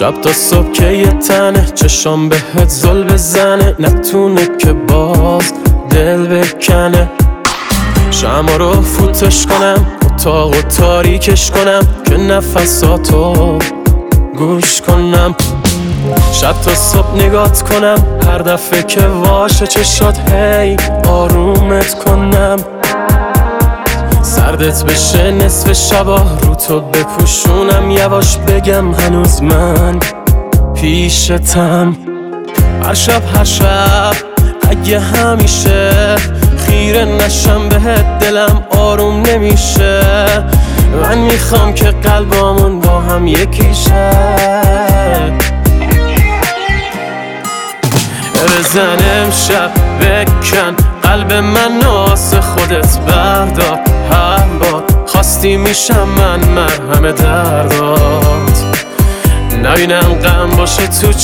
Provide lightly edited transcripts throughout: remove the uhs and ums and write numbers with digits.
شب تا صبح که یه تنه چشام بهت زل بزنه، نتونه که باز دل بکنه. شمع رو فوتش کنم، اتاق و تاریکش کنم که نفساتو گوش کنم. شب تا صبح نگات کنم، هر دفعه که واشه چشات هی آرومت کنم. سردت بشه نصف شبا رو تو بپوشونم، یواش بگم هنوز من پیشتم. هر شب اگه همیشه خیره نشم بهت دلم آروم نمیشه. من میخوام که قلبامون با هم یکیشه. بزن امشب بکن قلب من ناس خودت بردار. هر بار خواستی میشم من مرهم دردات. نبینم غم باشه تو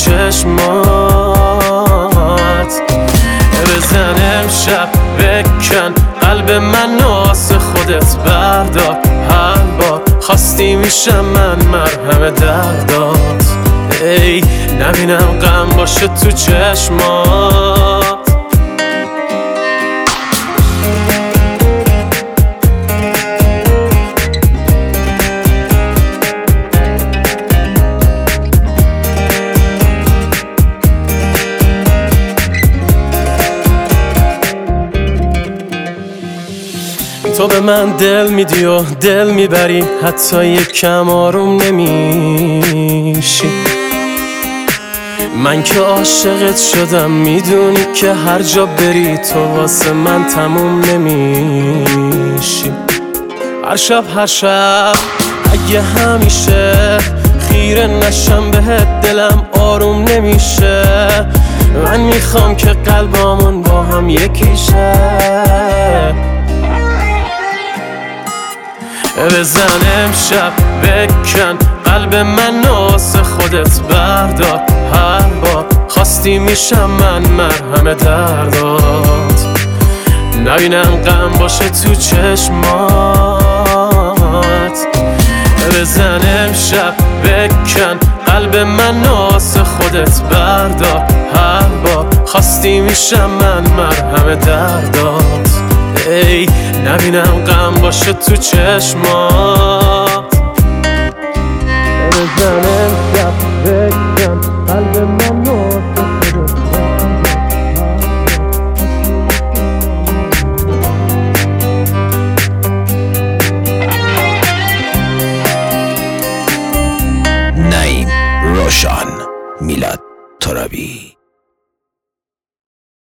چشمات. بزن امشب بکن قلب من ناس خودت بردار. هر بار خواستی میشم من مرهم دردات. ای نبینم غم باشه تو چشمات. تو به من دل میدی و دل میبری، حتی یکم آروم نمیشی. من که عاشقت شدم، میدونی که هر جا بری تو واسه من تموم نمیشی. هر شب اگه همیشه خیره نشم بهت دلم آروم نمیشه. من میخوام که قلبامون با هم یکیشه. بزن امشب بکن قلب من ناس خودت بردار. هر بار خواستی میشم من مرهم دردات. نبینم غم باشه تو چشمات. بزن امشب بکن قلب من ناس خودت بردار. هر بار خواستی میشم من مرهم دردات. ای نبینم غم باشه تو چشمات. بزن امشب بکن قلب من ناس خودت نعیم روشن، میلاد ترابی.